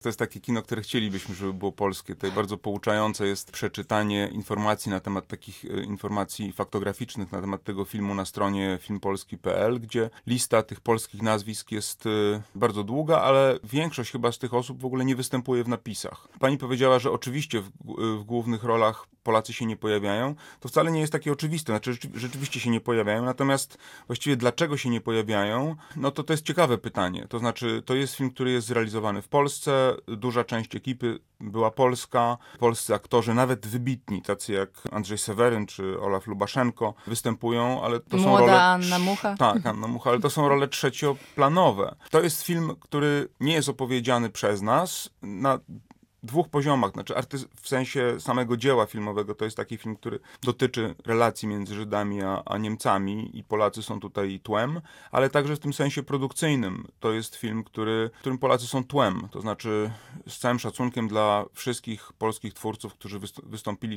To jest takie kino, które chcielibyśmy, żeby było polskie. Tutaj bardzo pouczające jest przeczytanie informacji na temat takich informacji faktograficznych na temat tego filmu na stronie filmpolski.pl, gdzie lista tych polskich nazwisk jest bardzo długa, ale większość chyba z tych osób w ogóle nie występuje w napisach. Pani powiedziała, że oczywiście w głównych rolach Polacy się nie pojawiają. To wcale nie jest takie oczywiste. Znaczy, rzeczywiście się nie pojawiają, natomiast właściwie dlaczego się nie pojawiają, no to jest ciekawe pytanie. To znaczy, to jest film, który jest zrealizowany w Polsce, duża część ekipy była polska, polscy aktorzy, nawet wybitni, tacy jak Andrzej Seweryn czy Olaf Lubaszenko występują, ale to są role... Anna Mucha. Tak, Anna Mucha, ale to są role trzecioplanowe. To jest film, który nie jest opowiedziany przez nas na dwóch poziomach, znaczy w sensie samego dzieła filmowego. To jest taki film, który dotyczy relacji między Żydami a Niemcami i Polacy są tutaj tłem, ale także w tym sensie produkcyjnym. To jest film, w którym Polacy są tłem. To znaczy z całym szacunkiem dla wszystkich polskich twórców, którzy wystąpili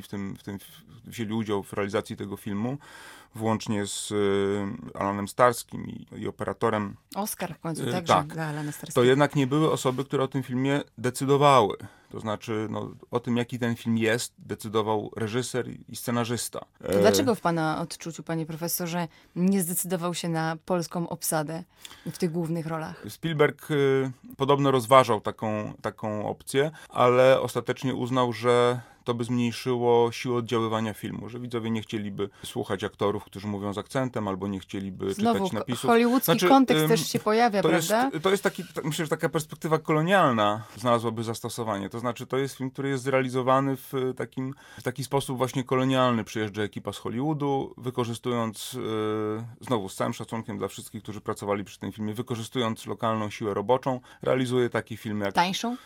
wzięli udział w realizacji tego filmu, włącznie z Alanem Starskim i operatorem. Oscar w końcu także tak, dla Alana Starskiego. To jednak nie były osoby, które o tym filmie decydowały. To znaczy, o tym, jaki ten film jest, decydował reżyser i scenarzysta. To dlaczego w pana odczuciu, panie profesorze, nie zdecydował się na polską obsadę w tych głównych rolach? Spielberg podobno rozważał taką opcję, ale ostatecznie uznał, że to by zmniejszyło siłę oddziaływania filmu, że widzowie nie chcieliby słuchać aktorów, którzy mówią z akcentem, albo nie chcieliby czytać napisów. Hollywoodzki kontekst też się pojawia, prawda? To jest myślę, że taka perspektywa kolonialna znalazłaby zastosowanie. To znaczy, to jest film, który jest zrealizowany w taki sposób właśnie kolonialny. Przyjeżdża ekipa z Hollywoodu, wykorzystując, znowu z całym szacunkiem dla wszystkich, którzy pracowali przy tym filmie, wykorzystując lokalną siłę roboczą, realizuje taki film jak... Tańszą?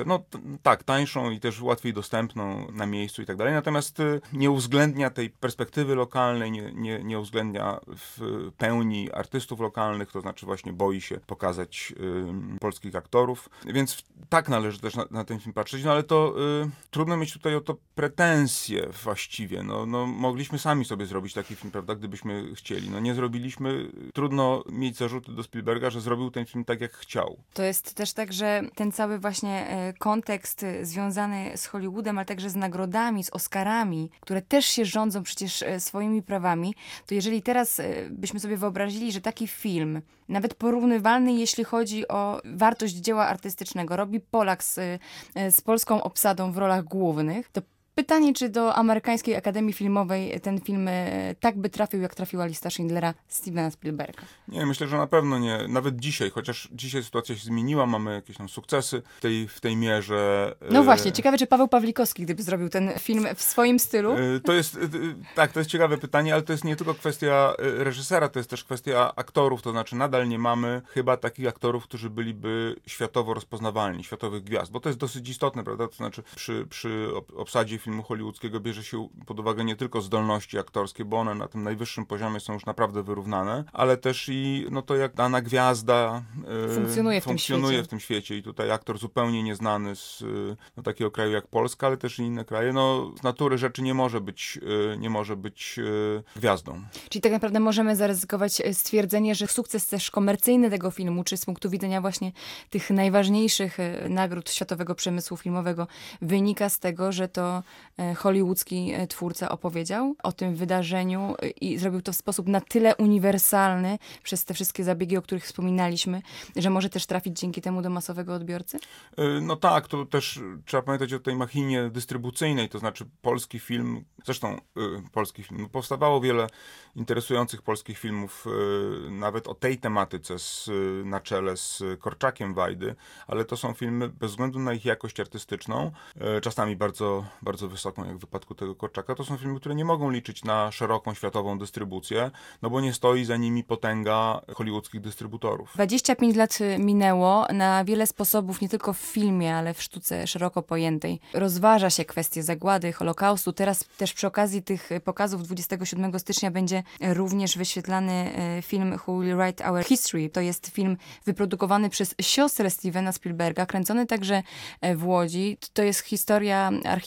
Tak, tańszą i też łatwiej dostępną na miejscu i tak dalej. Natomiast nie uwzględnia tej perspektywy lokalnej, nie uwzględnia w pełni artystów lokalnych, to znaczy właśnie boi się pokazać polskich aktorów. Więc tak należy też na ten film patrzeć, ale to trudno mieć tutaj o to pretensje właściwie. Mogliśmy sami sobie zrobić taki film, prawda, gdybyśmy chcieli. Nie zrobiliśmy. Trudno mieć zarzuty do Spielberga, że zrobił ten film tak, jak chciał. To jest też tak, że ten cały właśnie kontekst związany z Hollywoodem, ale także z nagrodami, z Oscarami, które też się rządzą przecież swoimi prawami, to jeżeli teraz byśmy sobie wyobrazili, że taki film, nawet porównywalny, jeśli chodzi o wartość dzieła artystycznego, robi Polak z polską obsadą w rolach głównych, to pytanie, czy do Amerykańskiej Akademii Filmowej ten film tak by trafił, jak trafiła Lista Schindlera Stevena Spielberga? Nie, myślę, że na pewno nie. Nawet dzisiaj, chociaż dzisiaj sytuacja się zmieniła, mamy jakieś tam sukcesy w tej mierze. No właśnie, ciekawe, czy Paweł Pawlikowski, gdyby zrobił ten film w swoim stylu? To jest ciekawe pytanie, ale to jest nie tylko kwestia reżysera, to jest też kwestia aktorów, to znaczy nadal nie mamy chyba takich aktorów, którzy byliby światowo rozpoznawalni, światowych gwiazd, bo to jest dosyć istotne, prawda? To znaczy przy obsadzie filmu hollywoodzkiego bierze się pod uwagę nie tylko zdolności aktorskie, bo one na tym najwyższym poziomie są już naprawdę wyrównane, ale też i to, jak dana gwiazda funkcjonuje w tym świecie. I tutaj aktor zupełnie nieznany z takiego kraju jak Polska, ale też i inne kraje, z natury rzeczy nie może być gwiazdą. Czyli tak naprawdę możemy zaryzykować stwierdzenie, że sukces też komercyjny tego filmu, czy z punktu widzenia właśnie tych najważniejszych nagród światowego przemysłu filmowego, wynika z tego, że to hollywoodzki twórca opowiedział o tym wydarzeniu i zrobił to w sposób na tyle uniwersalny przez te wszystkie zabiegi, o których wspominaliśmy, że może też trafić dzięki temu do masowego odbiorcy? Tak, to też trzeba pamiętać o tej machinie dystrybucyjnej, to znaczy polski film, powstawało wiele interesujących polskich filmów, nawet o tej tematyce na czele z Korczakiem Wajdy, ale to są filmy bez względu na ich jakość artystyczną, czasami bardzo, bardzo wysoką, jak w wypadku tego Korczaka, to są filmy, które nie mogą liczyć na szeroką światową dystrybucję, bo nie stoi za nimi potęga hollywoodzkich dystrybutorów. 25 lat minęło, na wiele sposobów, nie tylko w filmie, ale w sztuce szeroko pojętej. Rozważa się kwestię zagłady, Holokaustu. Teraz też przy okazji tych pokazów 27 stycznia będzie również wyświetlany film Who Will Write Our History. To jest film wyprodukowany przez siostrę Stevena Spielberga, kręcony także w Łodzi. To jest historia archiwum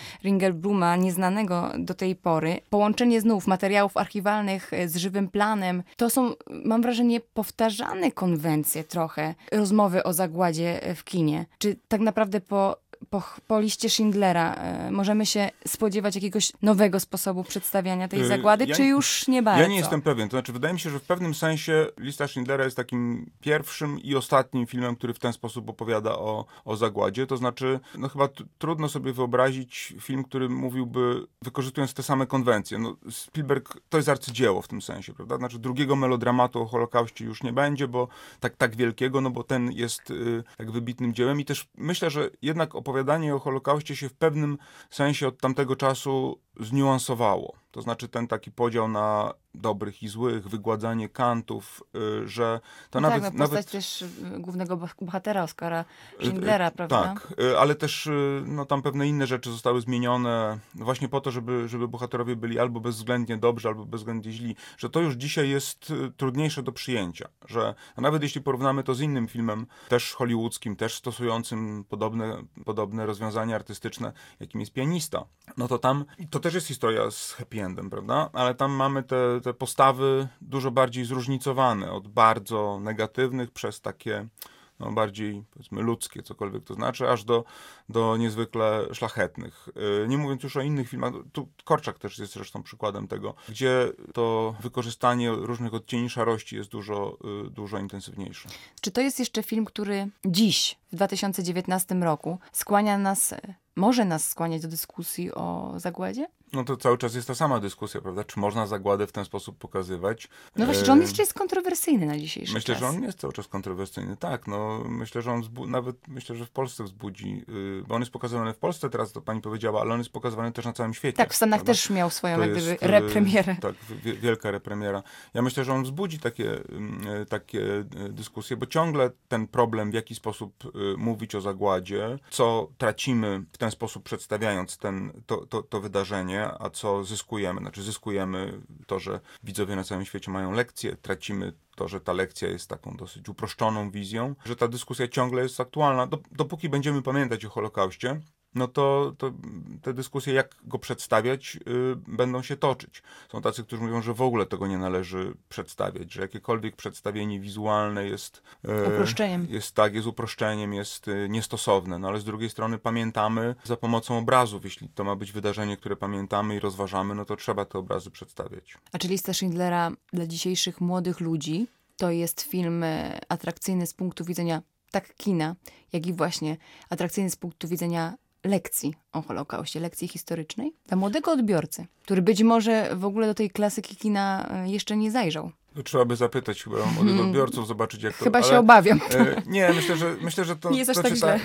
Ringelbluma, nieznanego do tej pory. Połączenie znów materiałów archiwalnych z żywym planem. To są, mam wrażenie, powtarzane konwencje trochę rozmowy o zagładzie w kinie. Czy tak naprawdę po liście Schindlera możemy się spodziewać jakiegoś nowego sposobu przedstawiania tej zagłady, czy już nie bardzo? Ja nie jestem pewien. To znaczy, wydaje mi się, że w pewnym sensie lista Schindlera jest takim pierwszym i ostatnim filmem, który w ten sposób opowiada o zagładzie. To znaczy, no chyba trudno sobie wyobrazić film, który mówiłby, wykorzystując te same konwencje. No, Spielberg to jest arcydzieło w tym sensie, prawda? Znaczy, drugiego melodramatu o Holokauście już nie będzie, bo tak wielkiego, no bo ten jest tak wybitnym dziełem i też myślę, że jednak opowiadanie o Holokauście się w pewnym sensie od tamtego czasu zniuansowało. To znaczy ten taki podział na dobrych i złych, wygładzanie kantów, że to no nawet... Tak, postać też głównego bohatera Oskara Schindlera, prawda? Tak, ale też no, tam pewne inne rzeczy zostały zmienione właśnie po to, żeby bohaterowie byli albo bezwzględnie dobrzy, albo bezwzględnie źli, że to już dzisiaj jest trudniejsze do przyjęcia, że no, nawet jeśli porównamy to z innym filmem, też hollywoodzkim, też stosującym podobne rozwiązania artystyczne, jakim jest Pianista, no to tam, to też jest historia z happy endem, prawda? Ale tam mamy te postawy dużo bardziej zróżnicowane, od bardzo negatywnych przez takie no, bardziej, powiedzmy, ludzkie, cokolwiek to znaczy, aż do niezwykle szlachetnych. Nie mówiąc już o innych filmach, tu Korczak też jest zresztą przykładem tego, gdzie to wykorzystanie różnych odcieni szarości jest dużo intensywniejsze. Czy to jest jeszcze film, który dziś, w 2019 roku, może nas skłaniać do dyskusji o zagładzie? No to cały czas jest ta sama dyskusja, prawda? Czy można zagładę w ten sposób pokazywać? No właśnie, czy on jeszcze jest kontrowersyjny na dzisiejszy Myślę, czas? że on jest cały czas kontrowersyjny, tak. No, myślę, że on myślę, że w Polsce wzbudzi, bo on jest pokazywany w Polsce teraz, to pani powiedziała, ale on jest pokazywany też na całym świecie. Tak, w Stanach prawda? też miał swoją jak gdyby jest, repremierę. Tak, wielka repremiera. Ja myślę, że on wzbudzi takie dyskusje, bo ciągle ten problem, w jaki sposób mówić o zagładzie, co tracimy w ten sposób przedstawiając to wydarzenie, a co zyskujemy. Znaczy zyskujemy to, że widzowie na całym świecie mają lekcję, tracimy to, że ta lekcja jest taką dosyć uproszczoną wizją, że ta dyskusja ciągle jest aktualna. Dopóki będziemy pamiętać o Holokauście, no to te dyskusje, jak go przedstawiać, będą się toczyć. Są tacy, którzy mówią, że w ogóle tego nie należy przedstawiać, że jakiekolwiek przedstawienie wizualne jest Uproszczeniem. Jest uproszczeniem, jest niestosowne. No ale z drugiej strony pamiętamy za pomocą obrazów. Jeśli to ma być wydarzenie, które pamiętamy i rozważamy, no to trzeba te obrazy przedstawiać. A czy lista Schindlera dla dzisiejszych młodych ludzi to jest film atrakcyjny z punktu widzenia tak kina, jak i właśnie atrakcyjny z punktu widzenia lekcji o Holokauście, lekcji historycznej dla młodego odbiorcy, który być może w ogóle do tej klasyki kina jeszcze nie zajrzał. To trzeba by zapytać chyba młodych odbiorców, zobaczyć jak to... Chyba się obawiam. Nie, myślę, że to... Nie jest aż tak źle.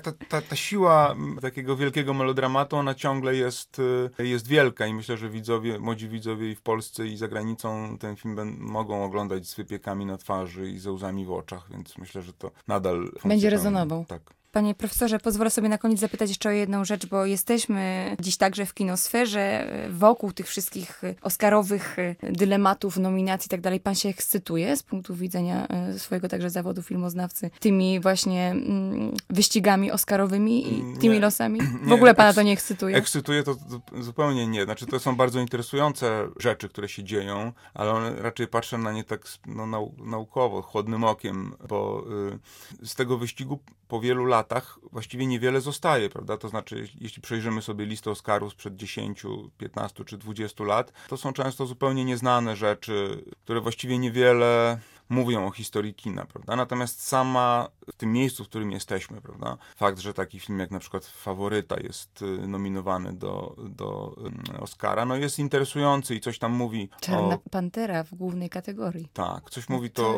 Ta siła takiego wielkiego melodramatu, ona ciągle jest wielka i myślę, że młodzi widzowie i w Polsce i za granicą ten film mogą oglądać z wypiekami na twarzy i ze łzami w oczach, więc myślę, że to nadal... Będzie rezonował. Tak. Panie profesorze, pozwolę sobie na koniec zapytać jeszcze o jedną rzecz, bo jesteśmy dziś także w kinosferze, wokół tych wszystkich oscarowych dylematów, nominacji i tak dalej. Pan się ekscytuje z punktu widzenia swojego także zawodu filmoznawcy tymi właśnie wyścigami oscarowymi i tymi losami? W ogóle pana to nie ekscytuje? Ekscytuje to zupełnie nie. Znaczy to są bardzo interesujące rzeczy, które się dzieją, ale one, raczej patrzę na nie tak naukowo, chłodnym okiem, bo z tego wyścigu po wielu latach właściwie niewiele zostaje, prawda? To znaczy, jeśli przejrzymy sobie listę Oscarów sprzed 10, 15 czy 20 lat, to są często zupełnie nieznane rzeczy, które właściwie niewiele mówią o historii kina, prawda? Natomiast sama w tym miejscu, w którym jesteśmy, prawda? Fakt, że taki film jak na przykład Faworyta jest nominowany do Oscara, no jest interesujący i coś tam mówi Czarna Pantera w głównej kategorii. Tak, coś mówi to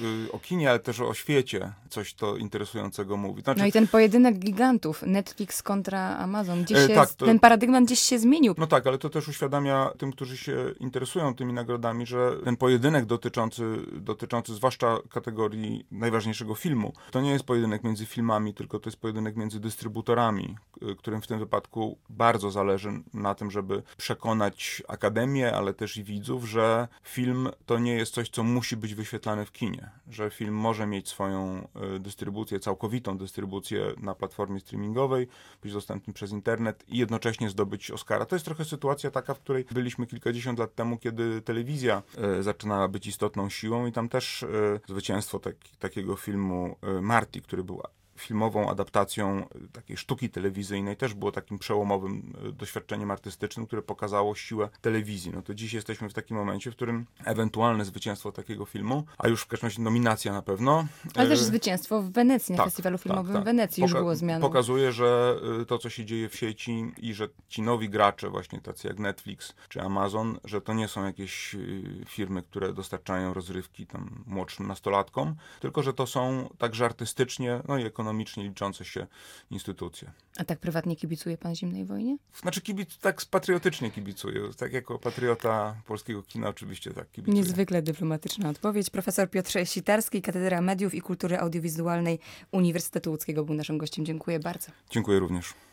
o kinie, ale też o świecie. Coś to interesującego mówi. Znaczy, no i ten pojedynek gigantów, Netflix kontra Amazon, tak, ten paradygmat gdzieś się zmienił. No tak, ale to też uświadamia tym, którzy się interesują tymi nagrodami, że ten pojedynek dotyczący dotyczący zwłaszcza kategorii najważniejszego filmu. To nie jest pojedynek między filmami, tylko to jest pojedynek między dystrybutorami, którym w tym wypadku bardzo zależy na tym, żeby przekonać akademię, ale też i widzów, że film to nie jest coś, co musi być wyświetlane w kinie, że film może mieć swoją dystrybucję, całkowitą dystrybucję na platformie streamingowej, być dostępny przez internet i jednocześnie zdobyć Oscara. To jest trochę sytuacja taka, w której byliśmy kilkadziesiąt lat temu, kiedy telewizja zaczynała być istotną siłą i tam też zwycięstwo takiego filmu Marty, który był filmową adaptacją takiej sztuki telewizyjnej, też było takim przełomowym doświadczeniem artystycznym, które pokazało siłę telewizji. No to dziś jesteśmy w takim momencie, w którym ewentualne zwycięstwo takiego filmu, a już w każdym razie nominacja na pewno. Ale też zwycięstwo w Wenecji, na festiwalu filmowym w Wenecji już było zmianą. Pokazuje, że to, co się dzieje w sieci i że ci nowi gracze, właśnie tacy jak Netflix czy Amazon, że to nie są jakieś firmy, które dostarczają rozrywki tam młodszym nastolatkom, tylko że to są także artystycznie, no i ekonomicznie liczące się instytucje. A tak prywatnie kibicuje pan zimnej wojnie? Znaczy tak patriotycznie kibicuję. Tak jako patriota polskiego kina oczywiście tak kibicuję. Niezwykle dyplomatyczna odpowiedź. Profesor Piotr Sitarski, Katedra Mediów i Kultury Audiowizualnej Uniwersytetu Łódzkiego był naszym gościem. Dziękuję bardzo. Dziękuję również.